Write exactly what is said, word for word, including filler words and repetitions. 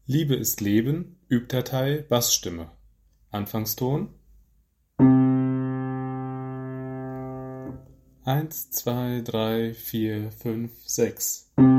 Liebe ist Leben, Übdatei Bassstimme. Anfangston eins, zwei, drei, vier, fünf, sechs